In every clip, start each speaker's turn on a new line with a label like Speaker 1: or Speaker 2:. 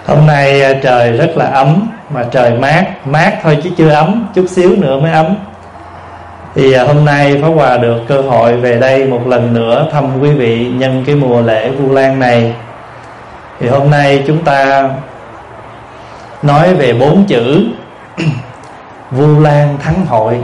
Speaker 1: Hôm nay trời rất là ấm, mà trời mát thôi chứ chưa ấm, chút xíu nữa mới ấm. Thì hôm nay Pháp Hòa được cơ hội về đây một lần nữa thăm quý vị nhân cái mùa lễ Vu Lan này. Thì hôm nay chúng ta nói về 4 chữ Vu Lan thắng hội.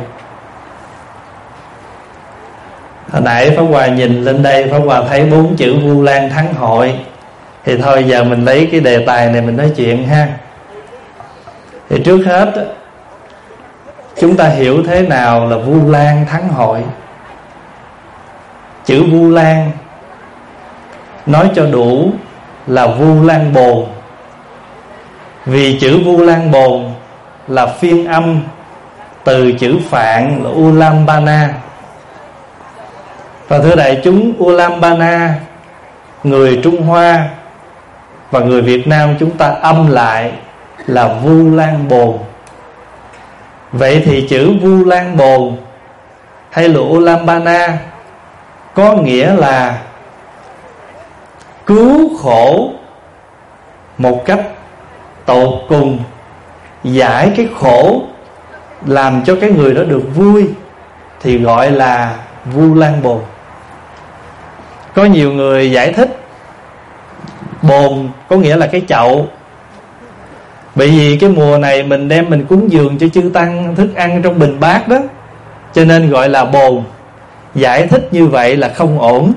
Speaker 1: Hồi nãy Pháp Hòa nhìn lên đây, Pháp Hòa thấy 4 chữ Vu Lan thắng hội. Thì thôi giờ mình lấy cái đề tài này mình nói chuyện ha. Thì trước hết chúng ta hiểu thế nào là Vu Lan thắng hội. Chữ Vu Lan nói cho đủ là Vu Lan Bồn. Vì chữ Vu Lan Bồn là phiên âm từ chữ Phạn là Ulaambana. Và thưa đại chúng, Ulaambana người Trung Hoa và người Việt Nam chúng ta âm lại là Vu Lan Bồn. Vậy thì chữ Vu Lan Bồn hay là Ulaambana có nghĩa là cứu khổ một cách tột cùng, giải cái khổ, làm cho cái người đó được vui, thì gọi là Vu Lan Bồn. Có nhiều người giải thích bồn có nghĩa là cái chậu. Bởi vì cái mùa này mình đem mình cúng dường cho chư tăng thức ăn trong bình bát đó, cho nên gọi là bồn. Giải thích như vậy là không ổn,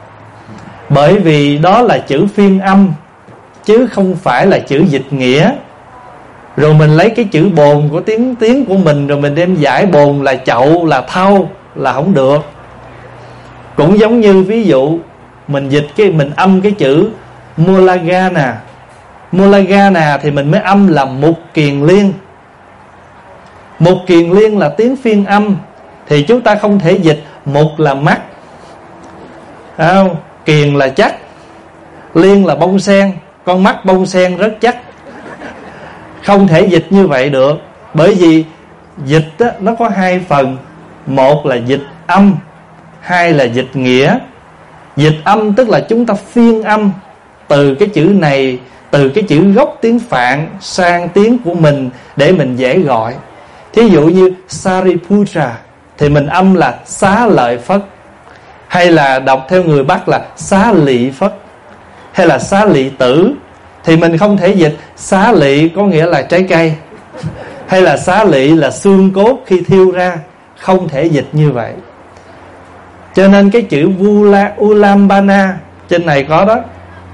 Speaker 1: bởi vì đó là chữ phiên âm chứ không phải là chữ dịch nghĩa. Rồi mình lấy cái chữ bồn của tiếng của mình rồi mình đem giải bồn là chậu, là thau, là không được. Cũng giống như ví dụ mình dịch mình âm cái chữ Mulagana. Mulagana thì mình mới âm là Mục Kiền Liên. Mục Kiền Liên là tiếng phiên âm, thì chúng ta không thể dịch mục là mắt, không? Kiền là chắc, liên là bông sen, con mắt bông sen rất chắc. Không thể dịch như vậy được, bởi vì dịch á, nó có 2 phần. Một là dịch âm, 2 là dịch nghĩa. Dịch âm tức là chúng ta phiên âm từ cái chữ này, từ cái chữ gốc tiếng Phạn sang tiếng của mình để mình dễ gọi. Thí dụ như Sariputra thì mình âm là Xá Lợi Phất, hay là đọc theo người Bắc là Xá Lị Phất, hay là Xá Lị Tử. Thì mình không thể dịch xá lị có nghĩa là trái cây, hay là xá lị là xương cốt khi thiêu ra. Không thể dịch như vậy. Cho nên cái chữ Ulaambana trên này có đó,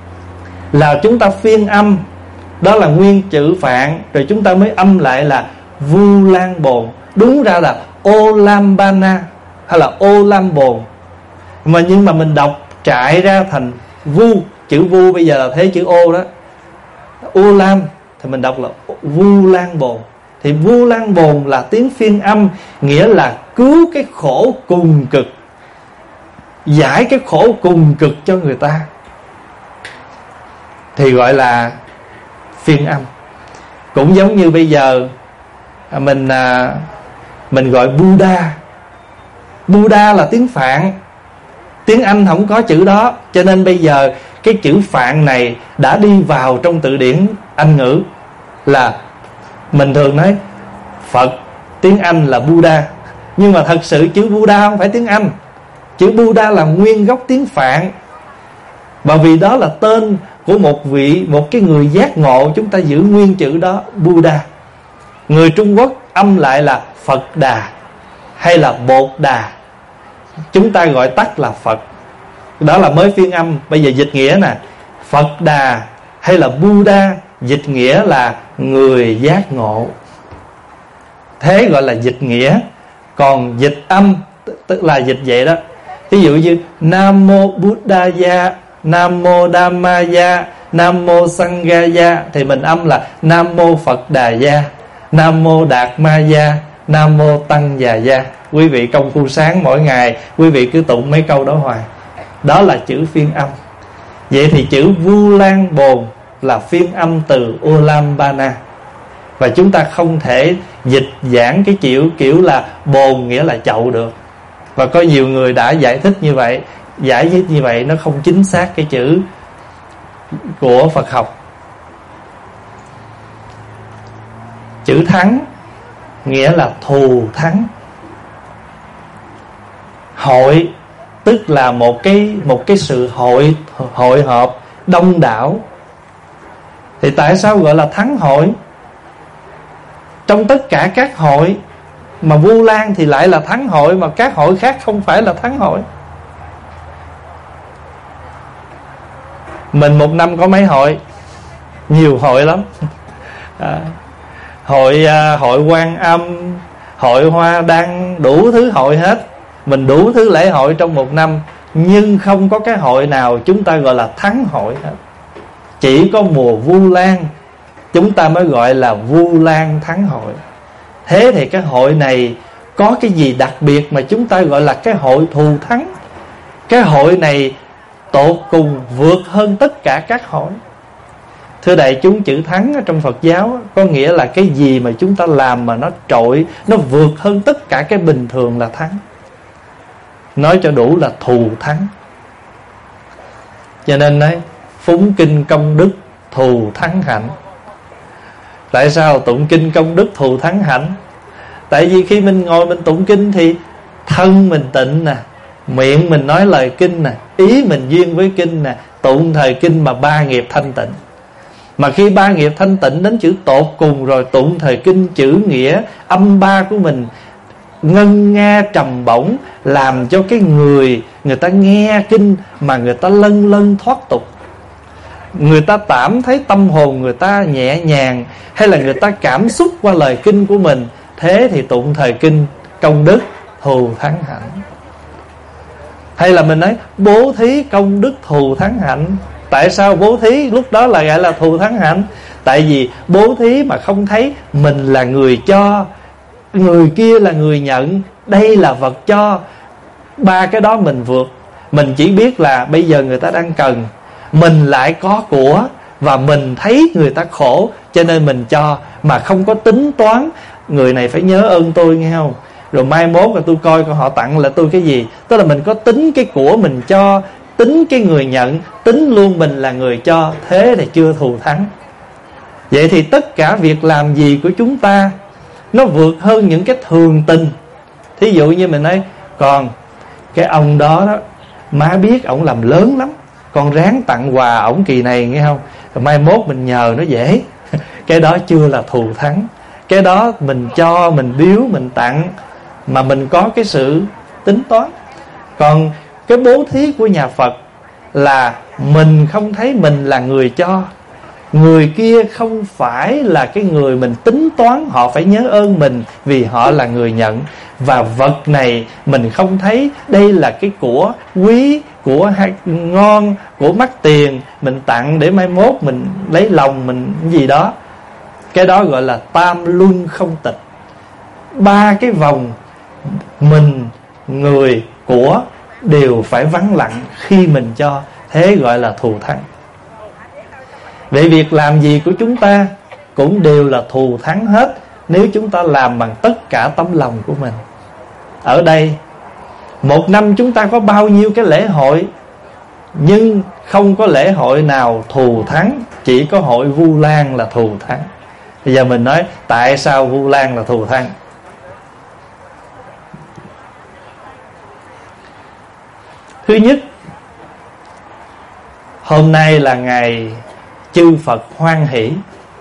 Speaker 1: là chúng ta phiên âm, đó là nguyên chữ Phạn, rồi chúng ta mới âm lại là Vu Lan Bồn. Đúng ra là Ulaambana hay là Ulaambồn, nhưng mà mình đọc trại ra thành Vu. Chữ Vu bây giờ là thế chữ O đó, Ulam thì mình đọc là Vu Lan Bồn. Thì Vu Lan Bồn là tiếng phiên âm, nghĩa là cứu cái khổ cùng cực, giải cái khổ cùng cực cho người ta, thì gọi là phiên âm. Cũng giống như bây giờ mình gọi Buddha. Buddha là tiếng Phạn, tiếng Anh không có chữ đó, cho nên bây giờ cái chữ Phạn này đã đi vào trong từ điển Anh ngữ. Là mình thường nói Phật tiếng Anh là Buddha, nhưng mà thật sự chữ Buddha không phải tiếng Anh. Chữ Buddha là nguyên gốc tiếng Phạn, và vì đó là tên của một cái người giác ngộ, chúng ta giữ nguyên chữ đó, Buddha. Người Trung Quốc âm lại là Phật Đà hay là Bột Đà, chúng ta gọi tắt là Phật. Đó là mới phiên âm. Bây giờ dịch nghĩa nè, Phật Đà hay là Buddha, dịch nghĩa là người giác ngộ, thế gọi là dịch nghĩa. Còn dịch âm tức là dịch vậy đó. Ví dụ như Nam Mô Buddhaya, Nam Mô Dhammaya, Nam Mô Sanghaya, thì mình âm là Nam Mô Phật Đà Gia, Nam Mô Đạt Ma Gia, Nam Mô Tăng Già Gia. Quý vị công phu sáng mỗi ngày quý vị cứ tụng mấy câu đó hoài. Đó là chữ phiên âm. Vậy thì chữ Vu Lan Bồn là phiên âm từ Ulaambana, và chúng ta không thể dịch giảng cái kiểu là bồn nghĩa là chậu được. Và có nhiều người đã giải thích như vậy, nó không chính xác cái chữ của Phật học. Chữ thắng nghĩa là thù thắng. Hội tức là một cái sự hội họp đông đảo. Thì tại sao gọi là thắng hội? Trong tất cả các hội mà Vu Lan thì lại là thắng hội, mà các hội khác không phải là thắng hội. Mình một năm có mấy hội? Nhiều hội lắm. Hội Quan Âm, hội Hoa Đăng, đủ thứ hội hết. Mình đủ thứ lễ hội trong một năm, nhưng không có cái hội nào chúng ta gọi là thắng hội hết. Chỉ có mùa Vu Lan chúng ta mới gọi là Vu Lan thắng hội. Thế thì cái hội này có cái gì đặc biệt mà chúng ta gọi là cái hội thù thắng? Cái hội này tột cùng vượt hơn tất cả các hội. Thưa đại chúng, chữ thắng ở trong Phật giáo có nghĩa là cái gì mà chúng ta làm mà nó trội, nó vượt hơn tất cả cái bình thường là thắng. Nói cho đủ là thù thắng. Cho nên đấy, phúng kinh công đức thù thắng hạnh. Tại sao tụng kinh công đức thù thắng hạnh? Tại vì khi mình ngồi mình tụng kinh thì thân mình tịnh nè, miệng mình nói lời kinh nè, ý mình duyên với kinh nè, tụng thời kinh mà ba nghiệp thanh tịnh. Mà khi ba nghiệp thanh tịnh đến chữ tột cùng rồi, tụng thời kinh chữ nghĩa âm ba của mình ngân nga trầm bổng, làm cho cái người ta nghe kinh mà người ta lân lân thoát tục. Người ta cảm thấy tâm hồn người ta nhẹ nhàng, hay là người ta cảm xúc qua lời kinh của mình. Thế thì tụng thời kinh công đức thù thắng hạnh. Hay là mình nói bố thí công đức thù thắng hạnh. Tại sao bố thí lúc đó là gọi là thù thắng hạnh? Tại vì bố thí mà không thấy mình là người cho, người kia là người nhận, đây là vật cho, ba cái đó mình vượt. Mình chỉ biết là bây giờ người ta đang cần, mình lại có của, và mình thấy người ta khổ cho nên mình cho, mà không có tính toán người này phải nhớ ơn tôi nghe không, rồi mai mốt là tôi coi họ tặng là tôi cái gì. Tức là mình có tính cái của mình cho, tính cái người nhận, tính luôn mình là người cho. Thế thì chưa thù thắng. Vậy thì tất cả việc làm gì của chúng ta nó vượt hơn những cái thường tình. Thí dụ như mình nói, còn cái ông đó đó, má biết ổng làm lớn lắm, con ráng tặng quà ổng kỳ này nghe không, rồi mai mốt mình nhờ nó dễ. Cái đó chưa là thù thắng. Cái đó mình cho, mình biếu, mình tặng mà mình có cái sự tính toán. Còn cái bố thí của nhà Phật là mình không thấy mình là người cho, người kia không phải là cái người mình tính toán họ phải nhớ ơn mình vì họ là người nhận. Và vật này mình không thấy đây là cái của quý, của ngon, của mắc tiền, mình tặng để mai mốt mình lấy lòng mình gì đó. Cái đó gọi là tam luân không tịch. Ba cái vòng mình, người, của đều phải vắng lặng khi mình cho. Thế gọi là thù thắng. Vậy việc làm gì của chúng ta cũng đều là thù thắng hết, nếu chúng ta làm bằng tất cả tấm lòng của mình. Ở đây một năm chúng ta có bao nhiêu cái lễ hội, nhưng không có lễ hội nào thù thắng, chỉ có hội Vu Lan là thù thắng. Bây giờ mình nói tại sao Vu Lan là thù thắng. Thứ nhất, hôm nay là ngày chư Phật hoan hỷ.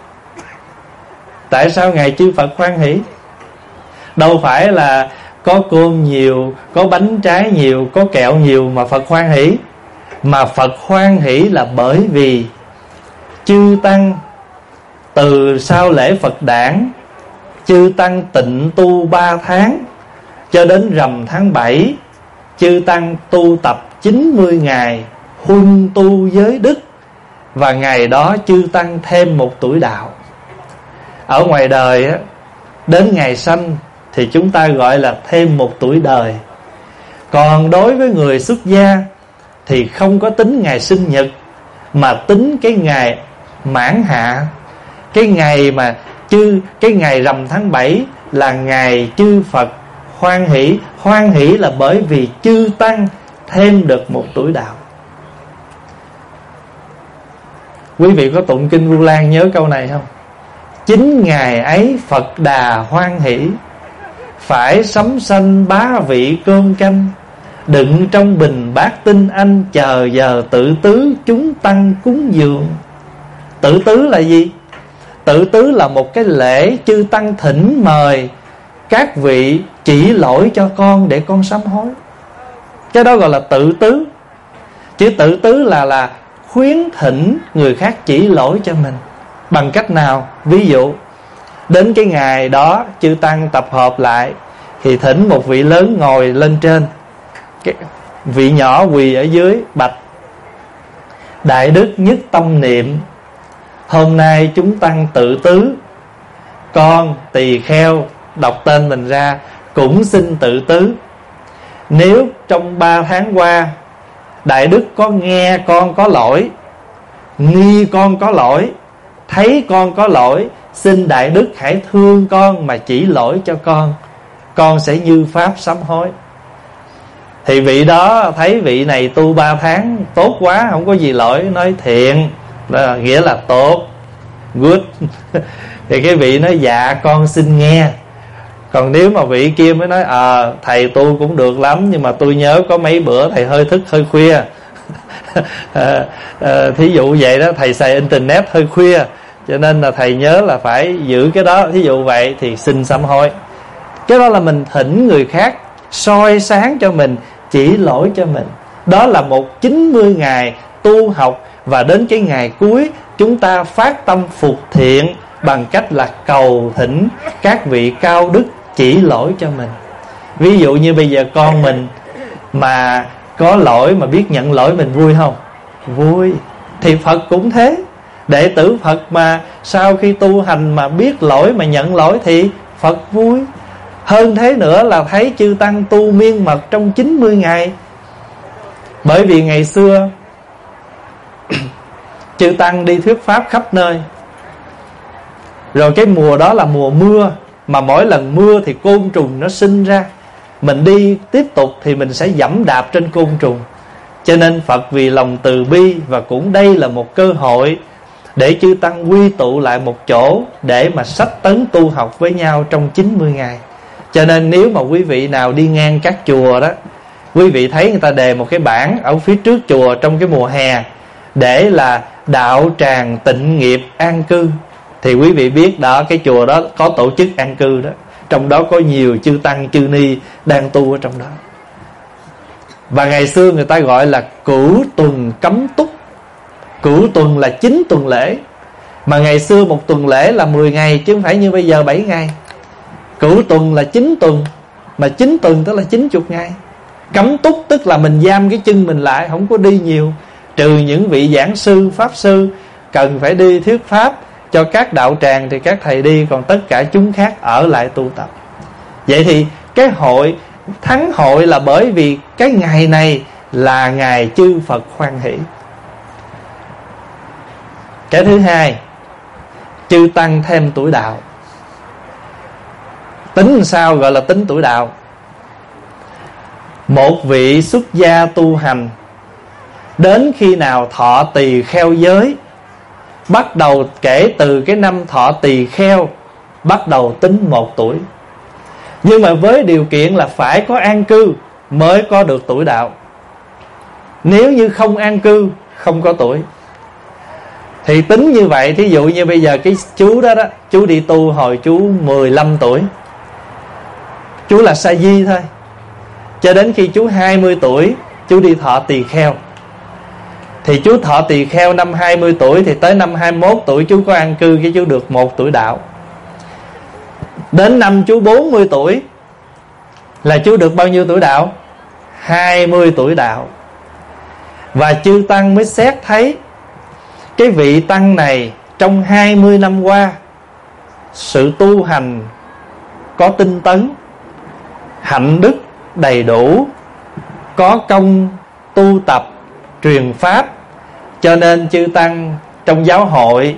Speaker 1: Tại sao ngày chư Phật hoan hỷ? Đâu phải là có cơm nhiều, có bánh trái nhiều, có kẹo nhiều mà Phật hoan hỷ. Mà Phật hoan hỷ là bởi vì chư Tăng từ sau lễ Phật đản, chư Tăng tịnh tu 3 tháng, cho đến rằm tháng 7, chư Tăng tu tập 90 ngày, huân tu giới đức. Và ngày đó chư Tăng thêm 1 tuổi đạo. Ở ngoài đời á, đến ngày sanh thì chúng ta gọi là thêm 1 tuổi đời. Còn đối với người xuất gia thì không có tính ngày sinh nhật, mà tính cái ngày mãn hạ. Cái ngày mà cái ngày rằm tháng 7 là ngày chư Phật hoan hỷ. Hoan hỷ là bởi vì chư Tăng thêm được 1 tuổi đạo. Quý vị có tụng kinh Vu Lan nhớ câu này không? Chính ngày ấy Phật Đà hoan hỷ, phải sắm sanh 3 vị cơm canh, đựng trong bình bát tinh anh, chờ giờ tự tứ chúng tăng cúng dường. Tự tứ là gì? Tự tứ là một cái lễ chư tăng thỉnh mời các vị chỉ lỗi cho con để con sám hối. Cái đó gọi là tự tứ. Chữ tự tứ là khuyến thỉnh người khác chỉ lỗi cho mình. Bằng cách nào? Ví dụ đến cái ngày đó chư tăng tập hợp lại, thì thỉnh một vị lớn ngồi lên trên, cái vị nhỏ quỳ ở dưới, bạch: Đại đức nhất tâm niệm, hôm nay chúng tăng tự tứ, con tỳ kheo đọc tên mình ra cũng xin tự tứ. Nếu trong 3 tháng qua Đại đức có nghe con có lỗi, nghi con có lỗi, thấy con có lỗi, xin Đại đức hãy thương con mà chỉ lỗi cho con sẽ như pháp sám hối. Thì vị đó thấy vị này tu 3 tháng tốt quá, không có gì lỗi, nói thiện, là nghĩa là tốt, good. Thì cái vị nói dạ con xin nghe. Còn nếu mà vị kia mới nói thầy tu cũng được lắm, nhưng mà tôi nhớ có mấy bữa thầy hơi thức hơi khuya. Thí dụ vậy đó, thầy xài internet hơi khuya, cho nên là thầy nhớ là phải giữ cái đó. Thí dụ vậy thì xin sám hối. Cái đó là mình thỉnh người khác soi sáng cho mình, chỉ lỗi cho mình. Đó là một 90 ngày tu học. Và đến cái ngày cuối chúng ta phát tâm phục thiện bằng cách là cầu thỉnh các vị cao đức chỉ lỗi cho mình. Ví dụ như bây giờ con mình mà có lỗi mà biết nhận lỗi, mình vui không? Vui. Thì Phật cũng thế. Đệ tử Phật mà sau khi tu hành mà biết lỗi mà nhận lỗi thì Phật vui. Hơn thế nữa là thấy chư tăng tu miên mật trong 90 ngày. Bởi vì ngày xưa chư tăng đi thuyết pháp khắp nơi, rồi cái mùa đó là mùa mưa, mà mỗi lần mưa thì côn trùng nó sinh ra, mình đi tiếp tục thì mình sẽ dẫm đạp trên côn trùng. Cho nên Phật vì lòng từ bi, và cũng đây là một cơ hội để chư tăng quy tụ lại một chỗ để mà sách tấn tu học với nhau trong 90 ngày. Cho nên nếu mà quý vị nào đi ngang các chùa đó, quý vị thấy người ta đề một cái bảng ở phía trước chùa trong cái mùa hè để là đạo tràng tịnh nghiệp an cư, thì quý vị biết đó, cái chùa đó có tổ chức an cư đó. Trong đó có nhiều chư tăng chư ni đang tu ở trong đó. Và ngày xưa người ta gọi là cửu tuần cấm túc. Cửu tuần là 9 tuần lễ, mà ngày xưa một tuần lễ là 10 ngày, chứ không phải như bây giờ 7 ngày. Cửu tuần là 9 tuần, mà 9 tuần tức là 90 ngày. Cấm túc tức là mình giam cái chân mình lại, không có đi nhiều, trừ những vị giảng sư, pháp sư cần phải đi thuyết pháp cho các đạo tràng thì các thầy đi, còn tất cả chúng khác ở lại tu tập. Vậy thì cái hội thắng hội là bởi vì cái ngày này là ngày chư Phật hoan hỷ. Cái thứ hai, chư tăng thêm tuổi đạo. Tính làm sao gọi là tính tuổi đạo? Một vị xuất gia tu hành đến khi nào thọ tỳ kheo giới, bắt đầu kể từ cái năm thọ tỳ kheo, bắt đầu tính 1 tuổi. Nhưng mà với điều kiện là phải có an cư mới có được tuổi đạo. Nếu như không an cư, không có tuổi. Thì tính như vậy, thí dụ như bây giờ cái chú đó, chú đi tu hồi chú 15 tuổi, chú là sa di thôi, cho đến khi chú 20 tuổi chú đi thọ tỳ kheo. Thì chú thọ tỳ kheo năm 20 tuổi, thì tới năm 21 tuổi chú có an cư, cái chú được 1 tuổi đạo. Đến năm chú 40 tuổi là chú được bao nhiêu tuổi đạo? 20 tuổi đạo. Và chư tăng mới xét thấy cái vị tăng này trong 20 năm qua sự tu hành có tinh tấn, hạnh đức đầy đủ, có công tu tập truyền pháp, cho nên chư tăng trong giáo hội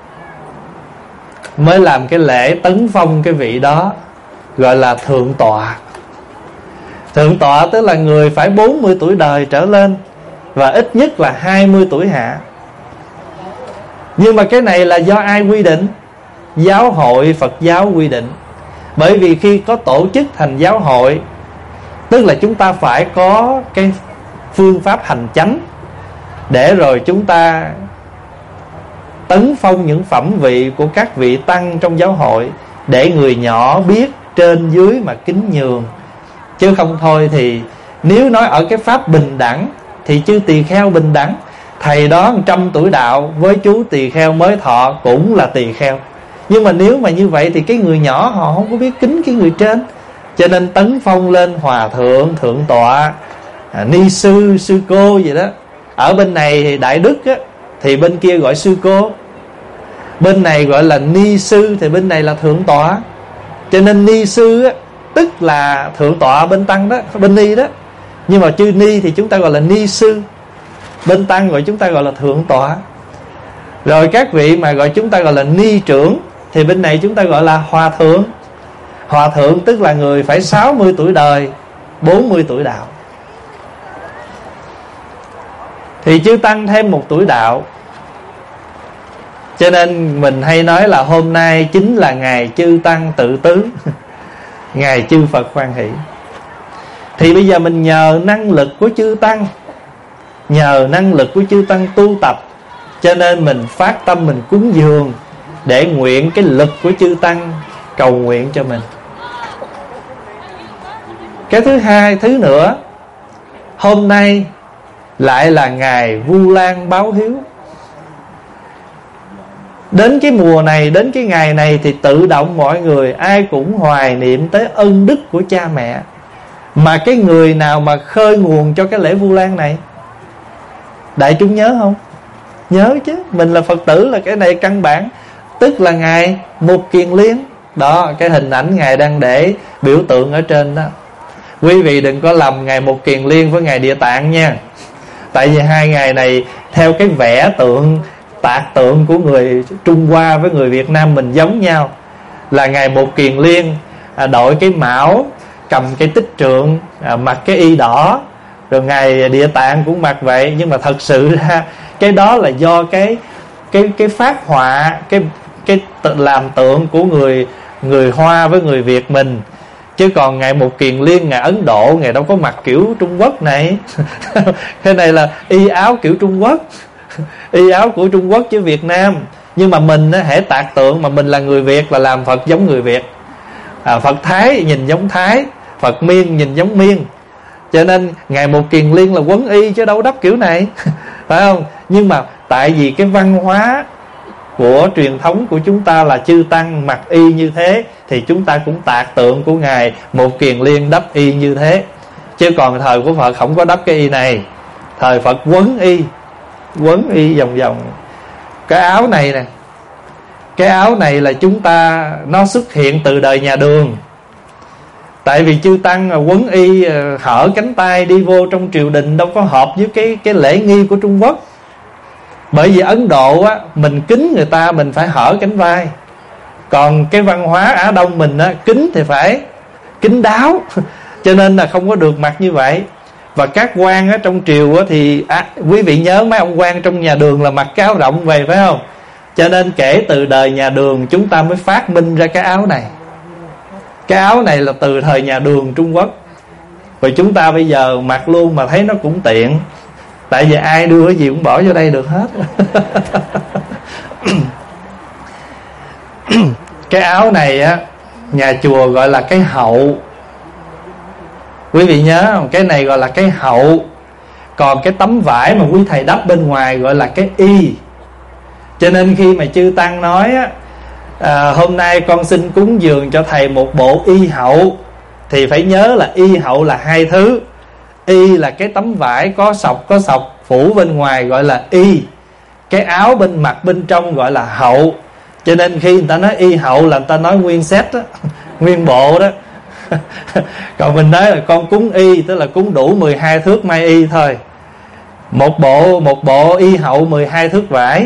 Speaker 1: mới làm cái lễ tấn phong cái vị đó, gọi là thượng tọa. Thượng tọa tức là người phải 40 tuổi đời trở lên, và ít nhất là 20 tuổi hạ. Nhưng mà cái này là do ai quy định? giáo hội Phật giáo quy định. Bởi vì khi có tổ chức thành giáo hội, tức là chúng ta phải có cái phương pháp hành chánh, để rồi chúng ta tấn phong những phẩm vị của các vị tăng trong giáo hội, để người nhỏ biết trên dưới mà kính nhường. Chứ không thôi thì nếu nói ở cái pháp bình đẳng thì chư tỳ kheo bình đẳng. Thầy đó 100 tuổi đạo với chú tỳ kheo mới thọ cũng là tỳ kheo. Nhưng mà nếu mà như vậy thì cái người nhỏ họ không có biết kính cái người trên, cho nên tấn phong lên hòa thượng, thượng tọa, ni sư, sư cô gì đó. Ở bên này thì đại đức á, thì bên kia gọi sư cô. Bên này gọi là ni sư, thì bên này là thượng tọa. Cho nên ni sư á, tức là thượng tọa bên tăng đó, bên ni đó. Nhưng mà chư ni thì chúng ta gọi là ni sư, bên tăng gọi chúng ta gọi là thượng tọa. Rồi các vị mà gọi chúng ta gọi là ni trưởng, thì bên này chúng ta gọi là hòa thượng. Hòa thượng tức là người phải 60 tuổi đời, 40 tuổi đạo. Thì chư tăng thêm 1 tuổi đạo. Cho nên mình hay nói là hôm nay chính là ngày chư tăng tự tứ, ngày chư Phật hoan hỷ. Thì bây giờ mình nhờ năng lực của chư tăng, nhờ năng lực của chư tăng tu tập, cho nên mình phát tâm mình cúng dường, để nguyện cái lực của chư tăng cầu nguyện cho mình. Cái thứ hai, thứ nữa, hôm nay lại là ngày Vu Lan báo hiếu. Đến cái mùa này, đến cái ngày này thì tự động mọi người ai cũng hoài niệm tới ân đức của cha mẹ. Mà cái người nào mà khơi nguồn cho cái lễ Vu Lan này, đại chúng nhớ không? Nhớ chứ, mình là Phật tử là cái này căn bản. Tức là ngày Mục Kiền Liên. Đó, cái hình ảnh Ngài đang để biểu tượng ở trên đó. Quý vị đừng có lầm ngày Mục Kiền Liên với ngày Địa Tạng nha. Tại vì hai ngày này theo cái vẽ tượng, tạc tượng của người Trung Hoa với người Việt Nam mình giống nhau. Là ngày Mục Kiền Liên đội cái mão, cầm cái tích trượng, mặc cái y đỏ. Rồi ngày Địa Tạng cũng mặc vậy. Nhưng mà thật sự ra cái đó là do cái phát họa, cái làm tượng của người Hoa với người Việt mình. Chứ còn ngày Mục Kiền Liên, ngày Ấn Độ, ngày đâu có mặc kiểu Trung Quốc này. Cái này là y áo kiểu Trung Quốc, y áo của Trung Quốc chứ Việt Nam. Nhưng mà mình hễ tạc tượng mà mình là người Việt là làm Phật giống người Việt. Phật Thái nhìn giống Thái, Phật Miên nhìn giống Miên. Cho nên ngày Mục Kiền Liên là quấn y chứ đâu đắp kiểu này. Phải không? Nhưng mà tại vì cái văn hóa của truyền thống của chúng ta là chư tăng mặc y như thế, thì chúng ta cũng tạc tượng của ngài Mục Kiền Liên đắp y như thế. Chứ còn thời của Phật không có đắp cái y này. Thời Phật quấn y vòng vòng. Cái áo này nè, cái áo này là chúng ta, nó xuất hiện từ đời nhà Đường. Tại vì chư tăng quấn y hở cánh tay đi vô trong triều đình đâu có hợp với cái lễ nghi của Trung Quốc. Bởi vì Ấn Độ á, mình kính người ta mình phải hở cánh vai. Còn cái văn hóa Á Đông mình á, kính thì phải kính đáo. Cho nên là không có được mặc như vậy. Và các quan ở trong triều á, thì quý vị nhớ mấy ông quan trong nhà Đường là mặc cái áo rộng vậy phải không? Cho nên kể từ đời nhà Đường chúng ta mới phát minh ra cái áo này. Cái áo này là từ thời nhà Đường Trung Quốc. Rồi chúng ta bây giờ mặc luôn mà thấy nó cũng tiện. Tại vì ai đưa cái gì cũng bỏ vô đây được hết. Cái áo này á, nhà chùa gọi là cái hậu. Quý vị nhớ không? Cái này gọi là cái hậu. Còn cái tấm vải mà quý thầy đắp bên ngoài gọi là cái y. Cho nên khi mà chư tăng nói á, hôm nay con xin cúng dường cho thầy một bộ y hậu, thì phải nhớ là y hậu là hai thứ. Y là cái tấm vải có sọc phủ bên ngoài gọi là y. Cái áo bên mặt bên trong gọi là hậu. Cho nên khi người ta nói y hậu là người ta nói nguyên set đó, nguyên bộ đó. Còn mình nói là con cúng y, tức là cúng đủ 12 thước may y thôi. Một bộ y hậu 12 thước vải.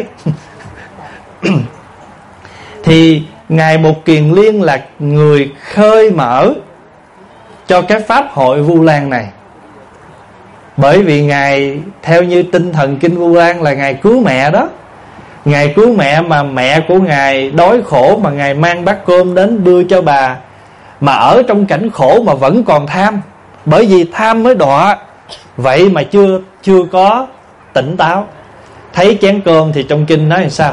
Speaker 1: Thì ngài Mục Kiền Liên là người khơi mở cho cái pháp hội Vu Lan này. Bởi vì ngài theo như tinh thần kinh Vu Lan là ngài cứu mẹ đó. Ngài cứu mẹ mà mẹ của Ngài đói khổ mà Ngài mang bát cơm đến đưa cho bà, mà ở trong cảnh khổ mà vẫn còn tham. Bởi vì tham mới đọa. Vậy mà chưa có tỉnh táo. Thấy chén cơm thì trong kinh nói làm sao?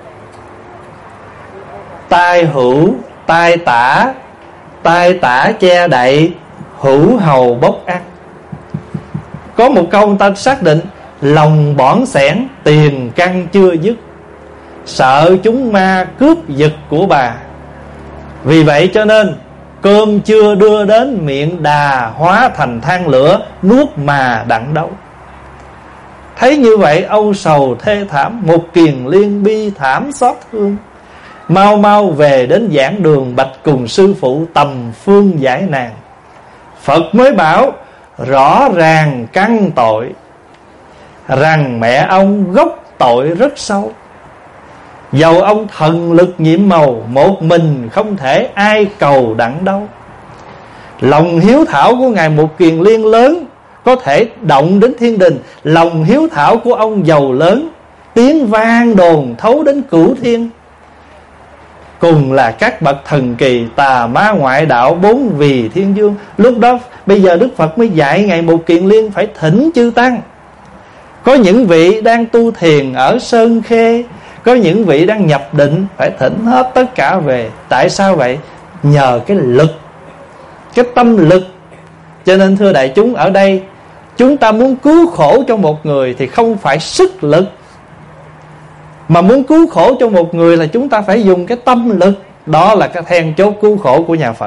Speaker 1: Tai hữu tai tả che đậy, hữu hầu bốc ăn. Có một câu người ta xác định: lòng bỏn sẻn, tiền căn chưa dứt, sợ chúng ma cướp giật của bà. Vì vậy cho nên cơm chưa đưa đến miệng đà, hóa thành than lửa, nuốt mà đặng đâu. Thấy như vậy âu sầu thê thảm, một kiền liên bi thảm xót thương. Mau mau về đến giảng đường, bạch cùng sư phụ tầm phương giải nạn. Phật mới bảo rõ ràng căn tội, rằng mẹ ông gốc tội rất sâu. Dầu ông thần lực nhiệm màu, một mình không thể ai cầu đặng đâu. Lòng hiếu thảo của Ngài Một Kiền Liên lớn, có thể động đến thiên đình. Lòng hiếu thảo của ông giàu lớn, tiếng vang đồn thấu đến cửu thiên. Cùng là các bậc thần kỳ, tà ma ngoại đạo, bốn vì thiên dương. Lúc đó bây giờ Đức Phật mới dạy Ngài Một Kiền Liên phải thỉnh chư tăng. Có những vị đang tu thiền ở Sơn Khê, có những vị đang nhập định, phải thỉnh hết tất cả về. Tại sao vậy? Nhờ cái lực, cái tâm lực. Cho nên thưa đại chúng, ở đây chúng ta muốn cứu khổ cho một người thì không phải sức lực, mà muốn cứu khổ cho một người là chúng ta phải dùng cái tâm lực. Đó là cái then chốt cứu khổ của nhà Phật.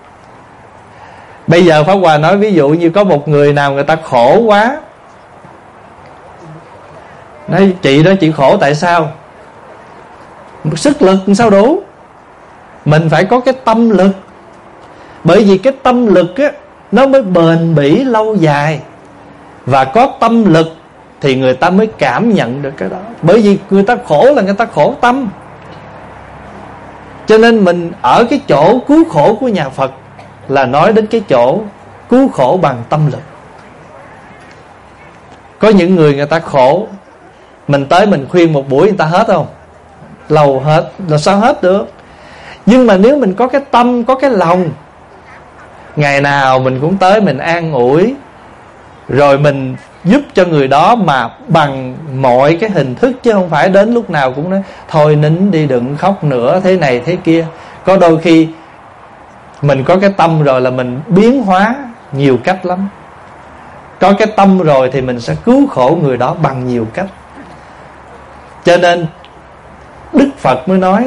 Speaker 1: Bây giờ Pháp Hòa nói ví dụ như có một người nào người ta khổ quá, nói chị đó chị khổ tại sao? Sức lực sao đủ? Mình phải có cái tâm lực. Bởi vì cái tâm lực á, nó mới bền bỉ lâu dài. Và có tâm lực thì người ta mới cảm nhận được cái đó. Bởi vì người ta khổ là người ta khổ tâm. Cho nên mình ở cái chỗ cứu khổ của nhà Phật là nói đến cái chỗ cứu khổ bằng tâm lực. Có những người người ta khổ, mình tới mình khuyên một buổi người ta hết không? Lâu hết, là sao hết được? Nhưng mà nếu mình có cái tâm, có cái lòng, ngày nào mình cũng tới mình an ủi, rồi mình giúp cho người đó mà bằng mọi cái hình thức, chứ không phải đến lúc nào cũng nói thôi nín đi, đừng khóc nữa, thế này thế kia. Có đôi khi mình có cái tâm rồi là mình biến hóa nhiều cách lắm. Có cái tâm rồi thì mình sẽ cứu khổ người đó bằng nhiều cách. Cho nên Đức Phật mới nói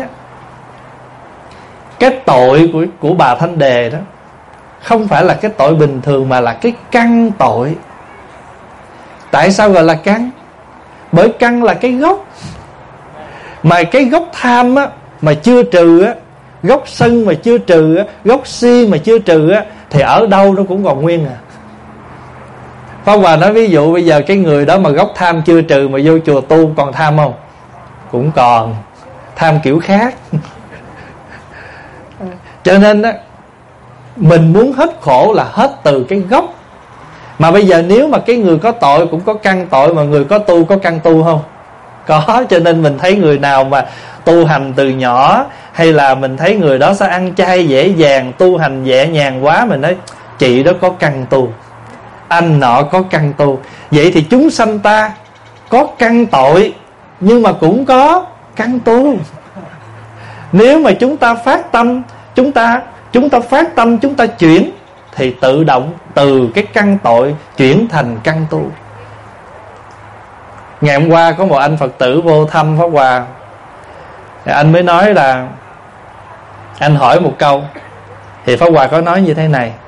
Speaker 1: cái tội của bà Thanh Đề đó không phải là cái tội bình thường, mà là cái căn tội. Tại sao gọi là căn? Bởi căn là cái gốc. Mà cái gốc tham á, mà chưa trừ á, gốc sân mà chưa trừ á, gốc si mà chưa trừ á, thì ở đâu nó cũng còn nguyên à. Pháp Hòa nói ví dụ bây giờ cái người đó mà gốc tham chưa trừ mà vô chùa tu còn tham không? Cũng còn. Tham kiểu khác. Cho nên á, mình muốn hết khổ là hết từ cái gốc. Mà bây giờ nếu mà cái người có tội cũng có căn tội, mà người có tu có căn tu không? Có. Cho nên mình thấy người nào mà tu hành từ nhỏ, hay là mình thấy người đó sẽ ăn chay dễ dàng, tu hành nhẹ nhàng quá, mình nói chị đó có căn tu, anh nọ có căn tu. Vậy thì chúng sanh ta có căn tội nhưng mà cũng có căn tu. Nếu mà chúng ta phát tâm, chúng ta phát tâm, chúng ta chuyển, thì tự động từ cái căn tội chuyển thành căn tu. Ngày hôm qua có một anh Phật tử vô thăm Pháp Hòa, anh mới nói là anh hỏi một câu, thì Pháp Hòa có nói như thế này: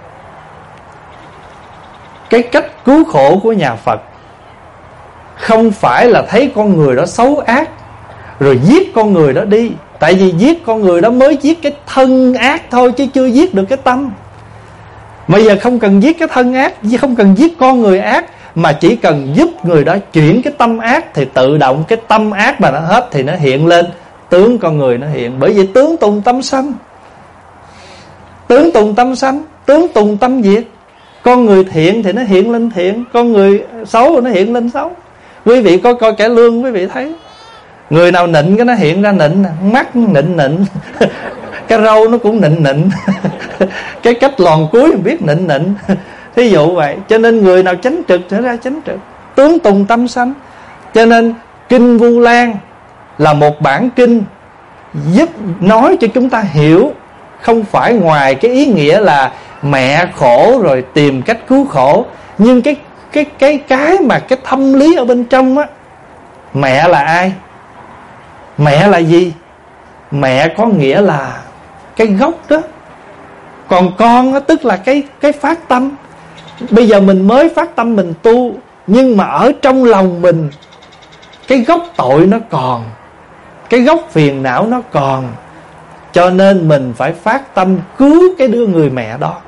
Speaker 1: cái cách cứu khổ của nhà Phật không phải là thấy con người đó xấu ác rồi giết con người đó đi. Tại vì giết con người đó mới giết cái thân ác thôi, chứ chưa giết được cái tâm. Bây giờ không cần giết cái thân ác, không cần giết con người ác, mà chỉ cần giúp người đó chuyển cái tâm ác, thì tự động cái tâm ác mà nó hết thì nó hiện lên tướng con người nó hiện. Bởi vì tướng tùng tâm sanh, tướng tùng tâm sanh, tướng tùng tâm diệt. Con người thiện thì nó hiện lên thiện, con người xấu thì nó hiện lên xấu. Quý vị có coi Cải Lương quý vị thấy Người nào nịnh cái nó hiện ra nịnh, mắt nịnh nịnh cái râu nó cũng nịnh nịnh cái cách lòn cuối mình biết nịnh nịnh thí dụ vậy. Cho nên người nào chánh trực trở ra chánh trực, tướng tùng tâm sanh. Cho nên kinh Vu Lan là một bản kinh giúp nói cho chúng ta hiểu, không phải ngoài cái ý nghĩa là mẹ khổ rồi tìm cách cứu khổ, nhưng cái mà cái thâm lý ở bên trong á. Mẹ là ai? Mẹ là gì? Mẹ có nghĩa là cái gốc đó. Còn con đó, tức là cái phát tâm. Bây giờ mình mới phát tâm mình tu, nhưng mà ở trong lòng mình cái gốc tội nó còn, cái gốc phiền não nó còn. Cho nên mình phải phát tâm cứu cái đứa người mẹ đó.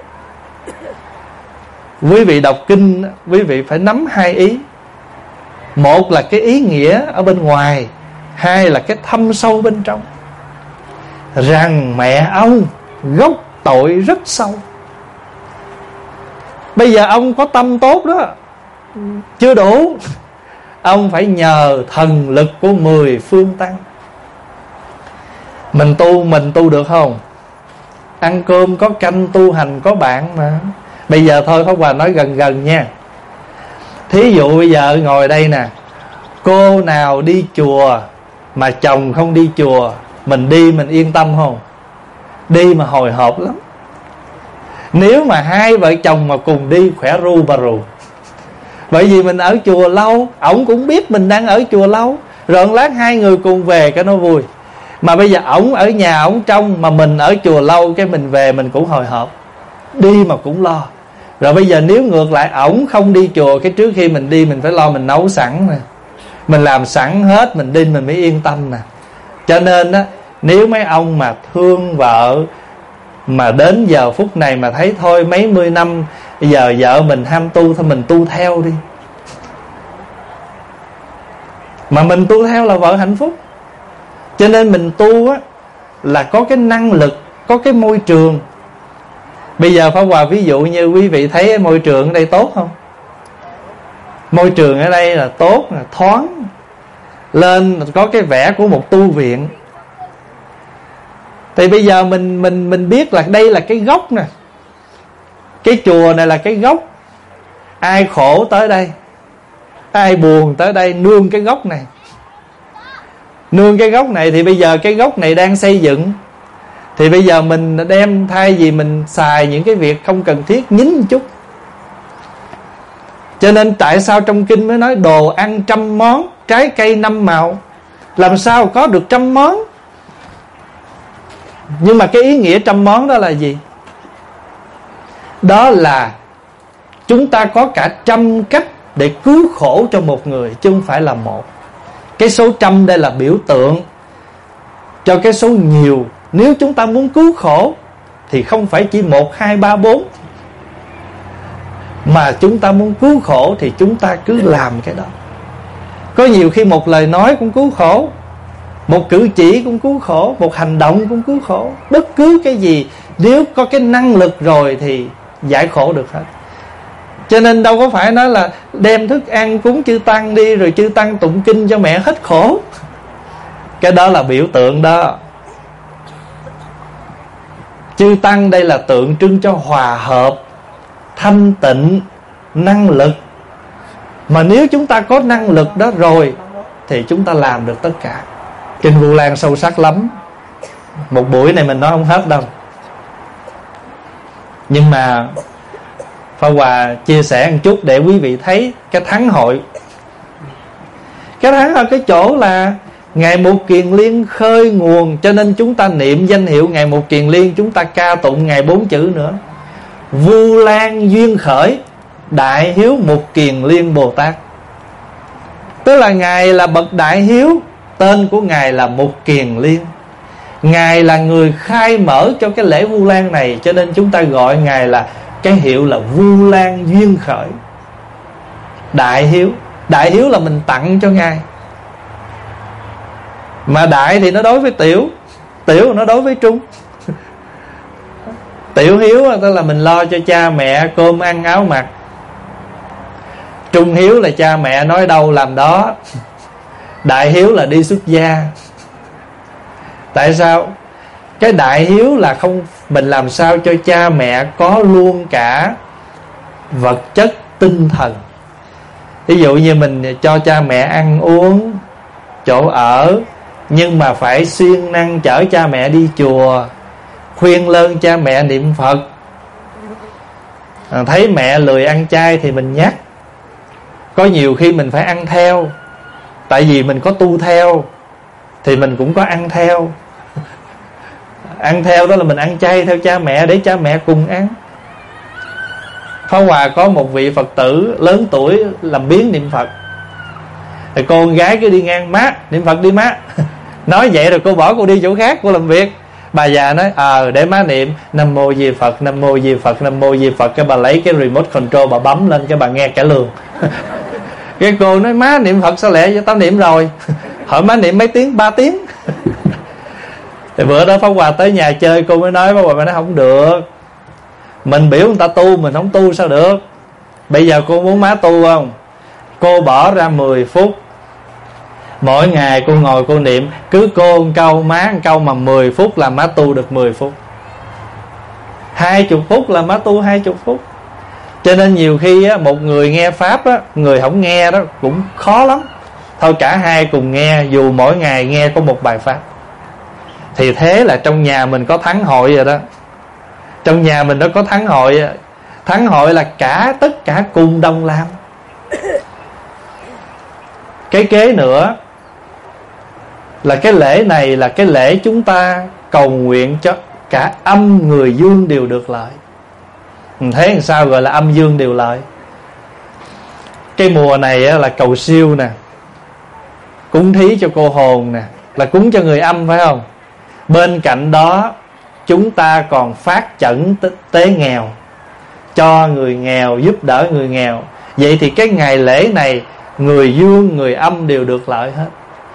Speaker 1: Quý vị đọc kinh, quý vị phải nắm hai ý. Một là cái ý nghĩa ở bên ngoài, hai là cái thâm sâu bên trong. Rằng mẹ ông gốc tội rất sâu. Bây giờ ông có tâm tốt đó chưa đủ, ông phải nhờ thần lực của 10 phương tăng. Mình tu được không? Ăn cơm có canh, tu hành có bạn mà. Bây giờ thôi Pháp Hòa nói gần nha. Thí dụ bây giờ ngồi đây nè, cô nào đi chùa mà chồng không đi chùa, mình đi mình yên tâm không? Đi mà hồi hộp lắm. Nếu mà hai vợ chồng mà cùng đi khỏe ru bà rù. Bởi vì mình ở chùa lâu, ổng cũng biết mình đang ở chùa lâu, rồi lát hai người cùng về cái nó vui. Mà bây giờ ổng ở nhà ổng trong, mà mình ở chùa lâu, cái mình về mình cũng hồi hộp, đi mà cũng lo. Rồi bây giờ nếu ngược lại ổng không đi chùa, cái trước khi mình đi mình phải lo mình nấu sẵn nè, mình làm sẵn hết, mình đi mình mới yên tâm nè. Cho nên á, nếu mấy ông mà thương vợ, mà đến giờ phút này mà thấy thôi mấy mươi năm giờ vợ mình ham tu, thôi mình tu theo đi. Mà mình tu theo là vợ hạnh phúc. Cho nên mình tu á là có cái năng lực, có cái môi trường. Bây giờ Pháp Hòa ví dụ như quý vị thấy môi trường ở đây tốt không? Môi trường ở đây là tốt, là thoáng, lên có cái vẻ của một tu viện. Thì bây giờ mình biết là đây là cái gốc nè, cái chùa này là cái gốc. Ai khổ tới đây, ai buồn tới đây, nương cái gốc này. Nương cái gốc này thì bây giờ cái gốc này đang xây dựng, thì bây giờ mình đem, thay vì mình xài những cái việc không cần thiết, nhín một chút. Cho nên tại sao trong kinh mới nói đồ ăn 100 món, trái cây 5 màu. Làm sao có được 100 món? Nhưng mà cái ý nghĩa 100 món đó là gì? Đó là chúng ta có cả 100 cách để cứu khổ cho một người, chứ không phải là một. Cái số 100 đây là biểu tượng cho cái số nhiều. Nếu chúng ta muốn cứu khổ thì không phải chỉ 1, 2, 3, 4, mà chúng ta muốn cứu khổ thì chúng ta cứ làm cái đó. Có nhiều khi một lời nói cũng cứu khổ, một cử chỉ cũng cứu khổ, một hành động cũng cứu khổ. Bất cứ cái gì nếu có cái năng lực rồi thì giải khổ được hết. Cho nên đâu có phải nói là đem thức ăn cúng chư tăng đi, rồi chư tăng tụng kinh cho mẹ hết khổ. Cái đó là biểu tượng đó. Chư tăng đây là tượng trưng cho hòa hợp, thanh tịnh, năng lực. Mà nếu chúng ta có năng lực đó rồi thì chúng ta làm được tất cả. Kinh Vu Lan sâu sắc lắm, một buổi này mình nói không hết đâu. Nhưng mà Pháp Hòa chia sẻ một chút để quý vị thấy cái thắng hội. Cái thắng ở cái chỗ là Ngài Một Kiền Liên khơi nguồn. Cho nên chúng ta niệm danh hiệu Ngài Một Kiền Liên, chúng ta ca tụng Ngài 4 chữ nữa: Vu Lan duyên khởi, Đại Hiếu Một Kiền Liên Bồ Tát. Tức là Ngài là bậc Đại Hiếu, tên của Ngài là Một Kiền Liên. Ngài là người khai mở cho cái lễ Vu Lan này, cho nên chúng ta gọi Ngài là cái hiệu là Vu Lan duyên khởi. Đại Hiếu, Đại Hiếu là mình tặng cho Ngài. Mà đại thì nó đối với tiểu, tiểu nó đối với trung. Tiểu hiếu tức là mình lo cho cha mẹ cơm ăn áo mặc. Trung hiếu là cha mẹ nói đâu làm đó. Đại hiếu là đi xuất gia. Tại sao? Cái đại hiếu là không, mình làm sao cho cha mẹ có luôn cả vật chất, tinh thần. Ví dụ như mình cho cha mẹ ăn uống, chỗ ở, nhưng mà phải siêng năng chở cha mẹ đi chùa, khuyên lơn cha mẹ niệm Phật. Thấy mẹ lười ăn chay thì mình nhắc. Có nhiều khi mình phải ăn theo, tại vì mình có tu theo thì mình cũng có ăn theo. Ăn theo đó là mình ăn chay theo cha mẹ để cha mẹ cùng ăn. Pháp Hòa có một vị Phật tử lớn tuổi làm biếng niệm Phật, thì cô con gái cứ đi ngang: má niệm Phật đi má. Nói vậy rồi cô bỏ cô đi chỗ khác, cô làm việc. Bà già nói để má niệm Nam Mô Di Phật, Nam Mô Di Phật, Nam Mô Di Phật. Cái bà lấy cái remote control bà bấm lên, cái bà nghe cả lường. Cái cô nói: má niệm Phật sao lẹ vậy? Tao niệm rồi. Hỏi má niệm mấy tiếng? 3 tiếng. Thì bữa đó Pháp Hòa tới nhà chơi, cô mới nói, Pháp Hòa mới nói không được, mình biểu người ta tu, mình không tu sao được. Bây giờ cô muốn má tu không? Cô bỏ ra 10 phút mỗi ngày, cô ngồi cô niệm, cứ cô một câu má một câu, mà 10 phút là má tu được 10 phút, 20 phút là má tu 20 phút. Cho nên nhiều khi á, một người nghe Pháp á, người không nghe đó cũng khó lắm. Thôi cả hai cùng nghe, dù mỗi ngày nghe có một bài Pháp. Thì thế là trong nhà mình có thắng hội rồi đó. Trong nhà mình nó có thắng hội. Thắng hội là cả tất cả cùng đồng làm. Cái kế nữa là cái lễ này là cái lễ chúng ta cầu nguyện cho cả âm người dương đều được lợi. Thế làm sao gọi là âm dương đều lợi? Cái mùa này là cầu siêu nè, cúng thí cho cô hồn nè, là cúng cho người âm phải không? Bên cạnh đó chúng ta còn phát chẩn tế nghèo, cho người nghèo, giúp đỡ người nghèo. Vậy thì cái ngày lễ này người dương người âm đều được lợi hết.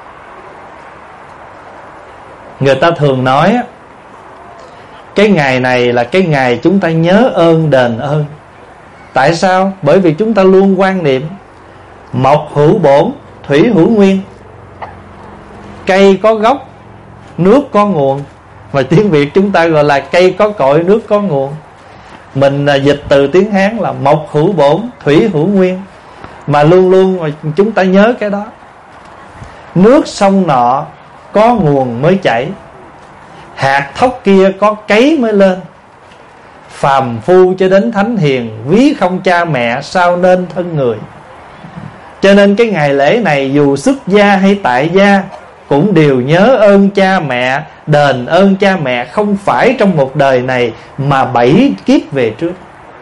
Speaker 1: Người ta thường nói cái ngày này là cái ngày chúng ta nhớ ơn đền ơn. Tại sao? Bởi vì chúng ta luôn quan niệm mộc hữu bổn, thủy hữu nguyên. Cây có gốc, nước có nguồn. Và tiếng Việt chúng ta gọi là cây có cội, nước có nguồn. Mình dịch từ tiếng Hán là mộc hữu bổn, thủy hữu nguyên. Mà luôn luôn mà chúng ta nhớ cái đó. Nước sông nọ có nguồn mới chảy, hạt thóc kia có cấy mới lên. Phàm phu cho đến thánh hiền, ví không cha mẹ sao nên thân người. Cho nên cái ngày lễ này dù xuất gia hay tại gia cũng đều nhớ ơn cha mẹ, đền ơn cha mẹ, không phải trong một đời này mà 7 kiếp về trước.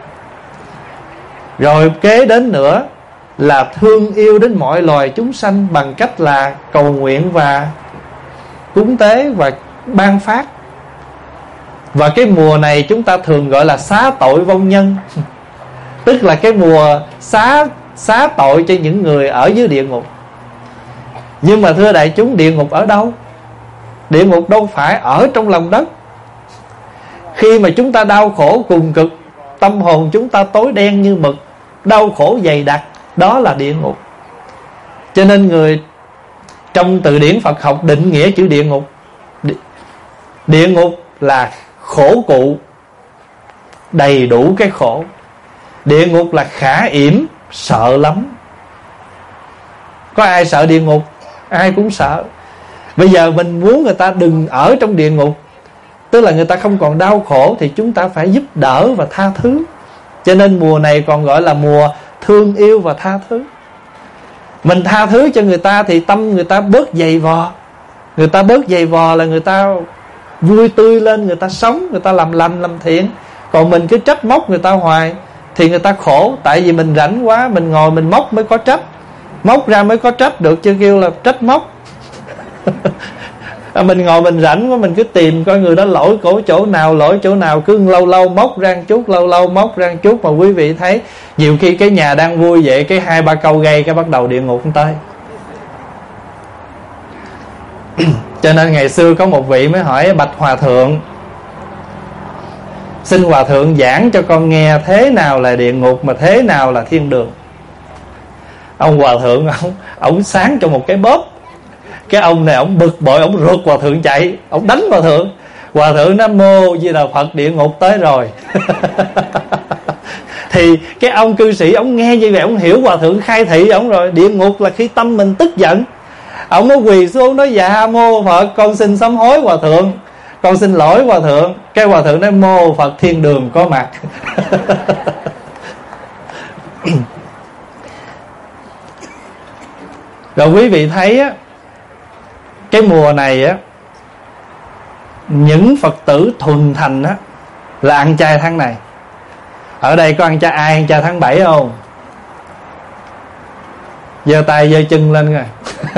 Speaker 1: Rồi kế đến nữa là thương yêu đến mọi loài chúng sanh bằng cách là cầu nguyện và cúng tế và ban phát. Và cái mùa này chúng ta thường gọi là xá tội vong nhân. Tức là cái mùa xá tội cho những người ở dưới địa ngục. Nhưng mà thưa đại chúng, địa ngục ở đâu? Địa ngục đâu phải ở trong lòng đất. Khi mà chúng ta đau khổ cùng cực, tâm hồn chúng ta tối đen như mực, đau khổ dày đặc, đó là địa ngục. Cho nên người trong từ điển Phật học định nghĩa chữ địa ngục. Địa ngục là khổ cụ, đầy đủ cái khổ. Địa ngục là khả yểm, sợ lắm. Có ai sợ địa ngục? Ai cũng sợ. Bây giờ mình muốn người ta đừng ở trong địa ngục, tức là người ta không còn đau khổ, thì chúng ta phải giúp đỡ và tha thứ. Cho nên mùa này còn gọi là mùa thương yêu và tha thứ. Mình tha thứ cho người ta thì tâm người ta bớt dày vò. Người ta bớt dày vò là người ta vui tươi lên, người ta sống, người ta làm lành làm thiện. Còn mình cứ trách móc người ta hoài thì người ta khổ. Tại vì mình rảnh quá, mình ngồi mình móc mới có trách, móc ra mới có trách được, chứ kêu là trách móc. Mình ngồi mình rảnh quá, mình cứ tìm coi người đó lỗi cổ chỗ nào, lỗi chỗ nào, cứ lâu lâu móc ra một chút, lâu lâu móc ra một chút. Mà quý vị thấy nhiều khi cái nhà đang vui vậy, cái 2-3 câu gây cái bắt đầu địa ngục tới. Cho nên ngày xưa có một vị mới hỏi bạch hòa thượng: xin hòa thượng giảng cho con nghe thế nào là địa ngục mà thế nào là thiên đường. Ông hòa thượng ông sáng cho một cái bóp. Cái ông này ông bực bội, ông rượt hòa thượng chạy, ông đánh hòa thượng. Hòa thượng Nam Mô Di Đà Phật, địa ngục tới rồi. Thì cái ông cư sĩ ông nghe như vậy, ông hiểu hòa thượng khai thị ông rồi. Địa ngục là khi tâm mình tức giận. Ông mới quỳ xuống nói: dạ mô Phật, con xin sám hối hòa thượng, con xin lỗi hòa thượng. Cái hòa thượng nói: mô Phật, thiên đường có mặt. Rồi quý vị thấy á, cái mùa này á, những Phật tử thuần thành á là ăn chay tháng này. Ở đây có ăn chay, ai ăn chay tháng 7 không? Giơ tay giơ chân lên rồi.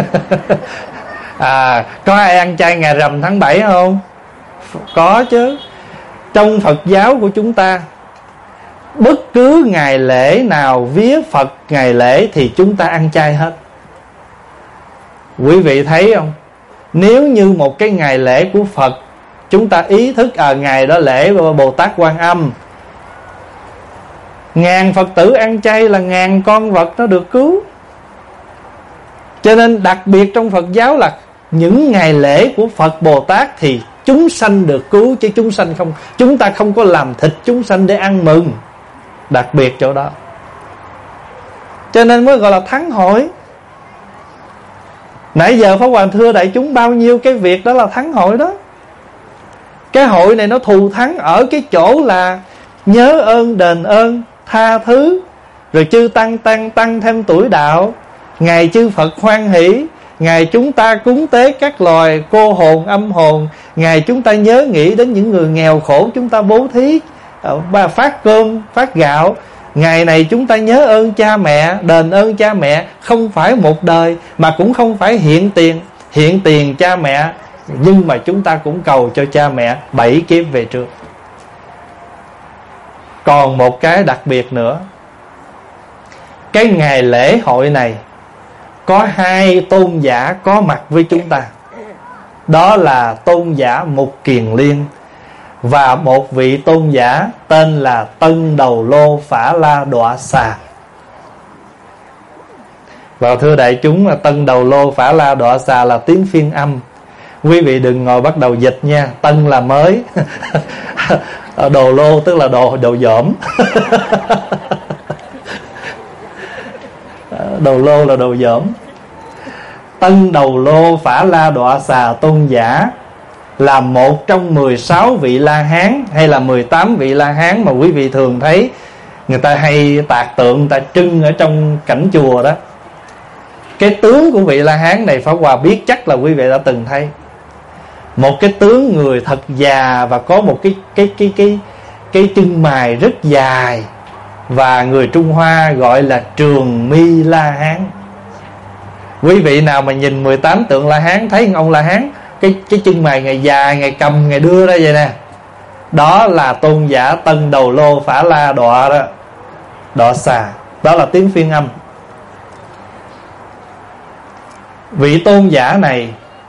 Speaker 1: Có ai ăn chay ngày rằm tháng 7 không? Có chứ. Trong Phật giáo của chúng ta, bất cứ ngày lễ nào vía Phật ngày lễ thì chúng ta ăn chay hết. Quý vị thấy không? Nếu như một cái ngày lễ của Phật, chúng ta ý thức ngày đó lễ Bồ Tát Quan Âm, ngàn Phật tử ăn chay là ngàn con vật nó được cứu. Cho nên đặc biệt trong Phật giáo là những ngày lễ của Phật Bồ Tát thì chúng sanh được cứu, chứ chúng ta không có làm thịt chúng sanh để ăn mừng. Đặc biệt chỗ đó, cho nên mới gọi là thắng hội. Nãy giờ Pháp Hòa thưa đại chúng bao nhiêu cái việc đó là thắng hội đó. Cái hội này nó thù thắng ở cái chỗ là nhớ ơn, đền ơn, tha thứ, rồi chư tăng thêm tuổi đạo, ngày chư Phật hoan hỷ, ngày chúng ta cúng tế các loài cô hồn âm hồn, ngày chúng ta nhớ nghĩ đến những người nghèo khổ, chúng ta bố thí, phát cơm phát gạo. Ngày này chúng ta nhớ ơn cha mẹ, đền ơn cha mẹ, không phải một đời, mà cũng không phải hiện tiền cha mẹ, nhưng mà chúng ta cũng cầu cho cha mẹ 7 kiếp về trước. Còn một cái đặc biệt nữa, cái ngày lễ hội này có 2 tôn giả có mặt với chúng ta. Đó là tôn giả Mục Kiền Liên và một vị tôn giả tên là Tân Đầu Lô Phả La Đọa Xà. Và thưa đại chúng, là Tân Đầu Lô Phả La Đọa Xà là tiếng phiên âm. Quý vị đừng ngồi bắt đầu dịch nha. Tân là mới, Đồ Lô tức là đồ dởm. Đầu lô là đồ dởm. Tân Đầu Lô Phả La Đọa Xà tôn giả là một trong 16 vị La Hán hay là 18 vị La Hán mà quý vị thường thấy người ta hay tạc tượng, người ta trưng ở trong cảnh chùa đó. Cái tướng của vị La Hán này Pháp Hòa biết chắc là quý vị đã từng thấy. Một cái tướng người thật già và có một cái chân mày rất dài, và người Trung Hoa gọi là trường mi La Hán. Quý vị nào mà nhìn 18 tượng La Hán, thấy ông La Hán cái chân mày ngày dài, ngày cầm, ngày đưa ra vậy nè, đó là tôn giả Tân Đầu Lô Phả La Đọa Xà. Đó là tiếng phiên âm. Vị tôn giả này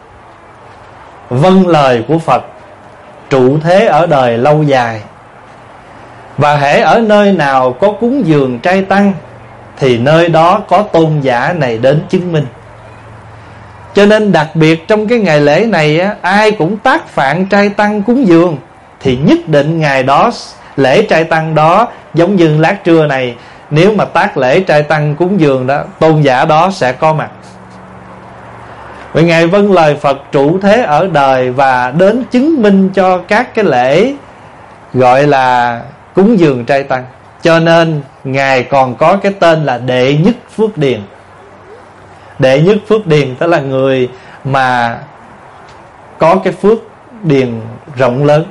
Speaker 1: vâng lời của Phật, trụ thế ở đời lâu dài, và hễ ở nơi nào có cúng dường trai tăng thì nơi đó có tôn giả này đến chứng minh. Cho nên đặc biệt trong cái ngày lễ này á, ai cũng tác phạn trai tăng cúng dường thì nhất định ngày đó, lễ trai tăng đó, giống như lát trưa này, nếu mà tác lễ trai tăng cúng dường đó, tôn giả đó sẽ có mặt. Vì Ngài vâng lời Phật trụ thế ở đời và đến chứng minh cho các cái lễ gọi là cúng dường trai tăng. Cho nên Ngài còn có cái tên là Đệ Nhất Phước Điền. Đệ Nhất Phước Điền tức là người mà có cái phước điền rộng lớn.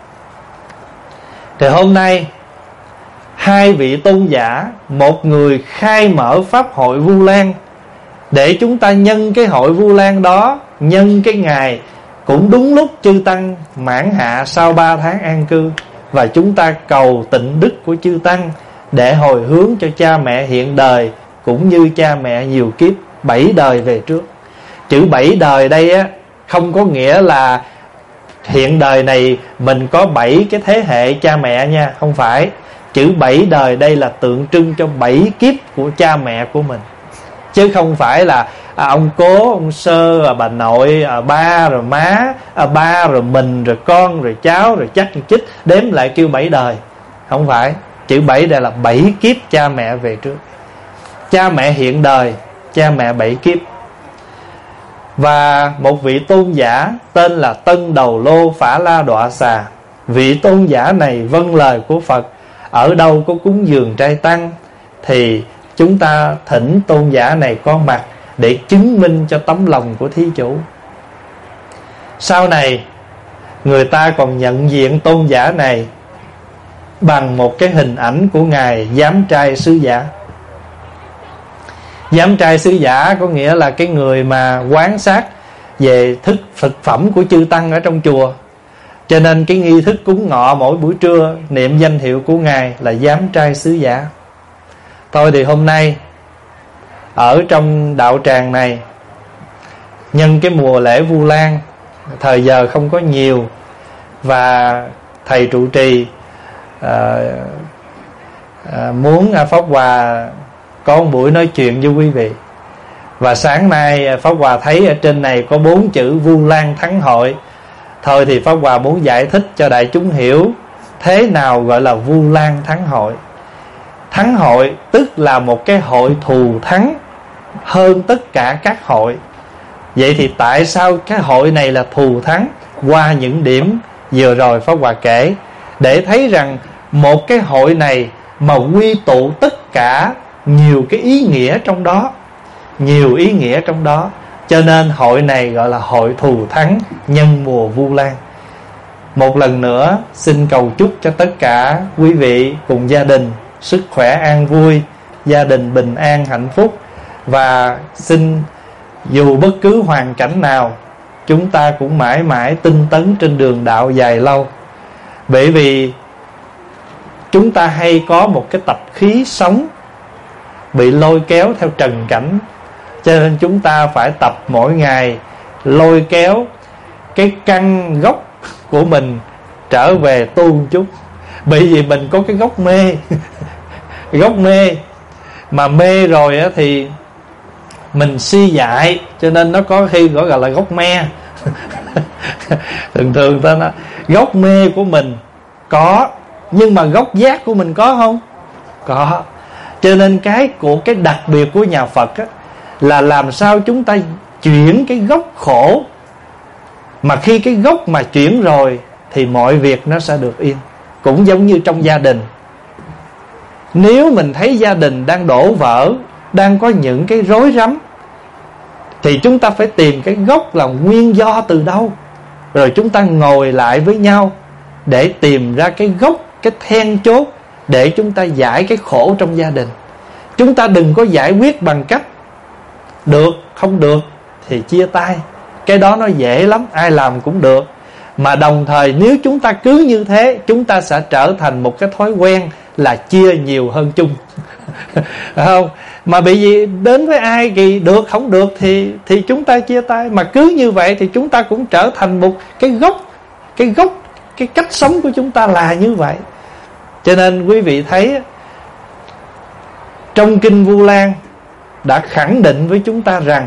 Speaker 1: Thì hôm nay 2 vị tôn giả, một người khai mở pháp hội Vu Lan, để chúng ta nhân cái hội Vu Lan đó, nhân cái ngày cũng đúng lúc chư tăng mãn hạ sau 3 tháng an cư, và chúng ta cầu tịnh đức của chư tăng để hồi hướng cho cha mẹ hiện đời cũng như cha mẹ nhiều kiếp 7 đời về trước. Chữ 7 đời đây á không có nghĩa là hiện đời này mình có 7 cái thế hệ cha mẹ nha, không phải. Chữ 7 đời đây là tượng trưng cho 7 kiếp của cha mẹ của mình, chứ không phải là ông cố, ông sơ, bà nội, ba rồi má, ba rồi mình, rồi con, rồi cháu, rồi chắc chích, đếm lại kêu 7 đời. Không phải. Chữ 7 đây là 7 kiếp cha mẹ về trước. Cha mẹ hiện đời, cha mẹ 7 kiếp. Và một vị tôn giả tên là Tân Đầu Lô Phả La Đọa Xà. Vị tôn giả này vâng lời của Phật, ở đâu có cúng dường trai tăng thì chúng ta thỉnh tôn giả này có mặt để chứng minh cho tấm lòng của thí chủ. Sau này người ta còn nhận diện tôn giả này bằng một cái hình ảnh của ngài Giám Trai Sứ Giả. Giám Trai Sứ Giả có nghĩa là cái người mà quan sát về thực phẩm của chư tăng ở trong chùa. Cho nên cái nghi thức cúng ngọ mỗi buổi trưa niệm danh hiệu của ngài là Giám Trai Sứ Giả. Thôi thì hôm nay ở trong đạo tràng này, nhân cái mùa lễ Vu Lan, thời giờ không có nhiều, và thầy trụ trì muốn Pháp Hòa có một buổi nói chuyện với quý vị. Và sáng nay Pháp Hòa thấy ở trên này có 4 chữ Vu Lan Thắng Hội. Thôi thì Pháp Hòa muốn giải thích cho đại chúng hiểu thế nào gọi là Vu Lan Thắng Hội. Thắng hội tức là một cái hội thù thắng hơn tất cả các hội. Vậy thì tại sao cái hội này là thù thắng? Qua những điểm vừa rồi Pháp Hòa kể, để thấy rằng một cái hội này mà quy tụ tất cả nhiều cái ý nghĩa trong đó, nhiều ý nghĩa trong đó, cho nên hội này gọi là hội thù thắng nhân mùa Vu Lan. Một lần nữa xin cầu chúc cho tất cả quý vị cùng gia đình sức khỏe an vui, gia đình bình an hạnh phúc. Và xin dù bất cứ hoàn cảnh nào, chúng ta cũng mãi mãi tinh tấn trên đường đạo dài lâu. Bởi vì chúng ta hay có một cái tập khí sống bị lôi kéo theo trần cảnh, cho nên chúng ta phải tập mỗi ngày lôi kéo cái căn gốc của mình trở về tu một chút. Bởi vì mình có cái gốc mê gốc mê, mà mê rồi á thì mình si dại, cho nên nó có khi gọi là gốc me thường ta nói gốc mê của mình có, nhưng mà gốc giác của mình có không? Có. Cho nên cái đặc biệt của nhà Phật á, là làm sao chúng ta chuyển cái gốc khổ. Mà khi cái gốc mà chuyển rồi thì mọi việc nó sẽ được yên. Cũng giống như trong gia đình, nếu mình thấy gia đình đang đổ vỡ, đang có những cái rối rắm, thì chúng ta phải tìm cái gốc là nguyên do từ đâu, rồi chúng ta ngồi lại với nhau để tìm ra cái gốc, cái then chốt để chúng ta giải cái khổ trong gia đình. Chúng ta đừng có giải quyết bằng cách được, không được thì chia tay. Cái đó nó dễ lắm, ai làm cũng được. Mà đồng thời nếu chúng ta cứ như thế, chúng ta sẽ trở thành một cái thói quen là chia nhiều hơn chung không? Mà bị gì đến với ai thì được, không được thì chúng ta chia tay. Mà cứ như vậy thì chúng ta cũng trở thành một cái gốc, cái cách sống của chúng ta là như vậy. Cho nên quý vị thấy trong Kinh Vu Lan đã khẳng định với chúng ta rằng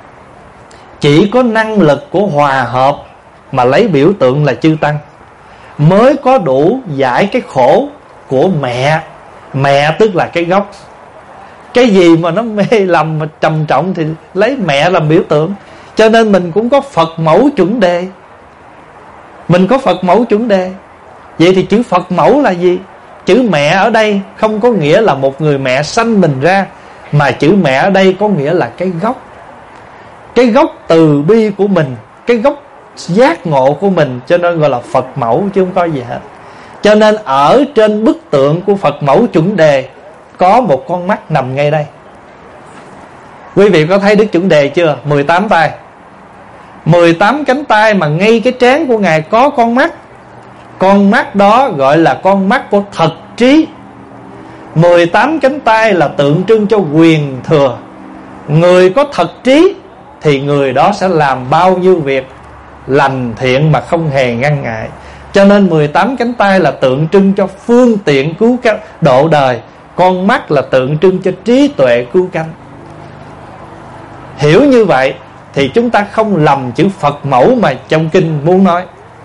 Speaker 1: chỉ có năng lực của hòa hợp mà lấy biểu tượng là chư tăng mới có đủ giải cái khổ của mẹ. Mẹ tức là cái gốc. Cái gì mà nó mê lầm mà trầm trọng thì lấy mẹ làm biểu tượng. Cho nên mình cũng có Phật mẫu chuẩn đề. Mình có Phật mẫu chuẩn đề. Vậy thì chữ Phật mẫu là gì? Chữ mẹ ở đây không có nghĩa là một người mẹ sanh mình ra, mà chữ mẹ ở đây có nghĩa là cái gốc. Cái gốc từ bi của mình, cái gốc giác ngộ của mình, cho nên gọi là Phật mẫu chứ không có gì hết. Cho nên ở trên bức tượng của Phật mẫu chuẩn đề có một con mắt nằm ngay đây. Quý vị có thấy Đức Chuẩn Đề chưa? 18 tay, 18 cánh tay, mà ngay cái trán của Ngài có con mắt. Con mắt đó gọi là con mắt của thật trí. 18 cánh tay là tượng trưng cho quyền thừa. Người có thật trí thì người đó sẽ làm bao nhiêu việc lành thiện mà không hề ngăn ngại. Cho nên 18 cánh tay là tượng trưng cho phương tiện cứu độ đời. Con mắt là tượng trưng cho trí tuệ cứu cánh. Hiểu như vậy thì chúng ta không lầm chữ Phật mẫu mà trong kinh muốn nói.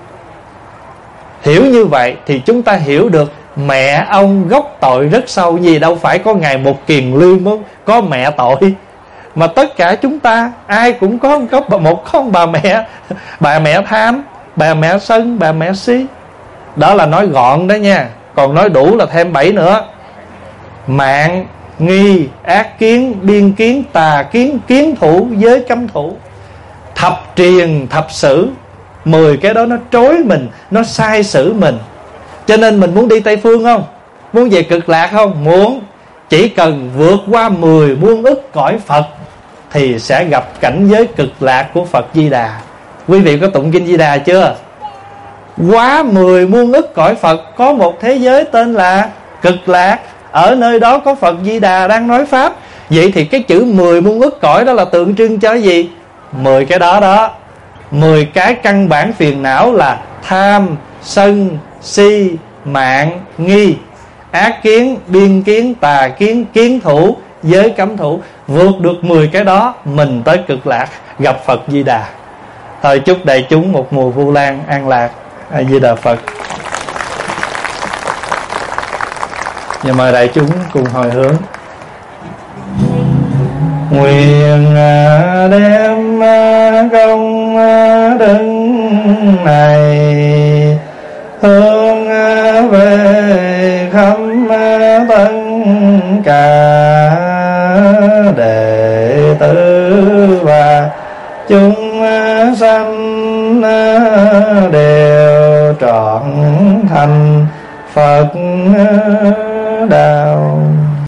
Speaker 1: Hiểu như vậy thì chúng ta hiểu được mẹ ông gốc tội rất sâu. Vì đâu phải có Ngài Một Kiền Liên mới có mẹ tội, mà tất cả chúng ta ai cũng có một con bà mẹ. Bà mẹ tham, bà mẹ sân, bà mẹ si. Đó là nói gọn đó nha. Còn nói đủ là thêm 7 nữa: mạng, nghi, ác kiến, biên kiến, tà kiến, kiến thủ, giới cấm thủ. Thập triền, thập sử, 10 cái đó nó trối mình, nó sai sử mình. Cho nên mình muốn đi Tây Phương không? Muốn về cực lạc không? Muốn. Chỉ cần vượt qua 10 muôn ức cõi Phật thì sẽ gặp cảnh giới cực lạc của Phật Di Đà. Quý vị có tụng kinh Di Đà chưa? Quá 10 muôn ức cõi Phật có một thế giới tên là cực lạc. Ở nơi đó có Phật Di Đà đang nói Pháp. Vậy thì cái chữ 10 muôn ức cõi đó là tượng trưng cho gì? 10 cái đó đó. 10 cái căn bản phiền não là tham, sân, si, mạng, nghi, ác kiến, biên kiến, tà kiến, kiến thủ, giới cấm thủ. Vượt được 10 cái đó mình tới cực lạc, gặp Phật Di Đà. Thôi chúc đại chúng một mùa Vu Lan an lạc. A Di Đà Phật. Và mời đại chúng cùng hồi hướng. Nguyện đem công đức này hướng về khắp tất cả đệ tử và chúng sanh đều trọn thành Phật đạo.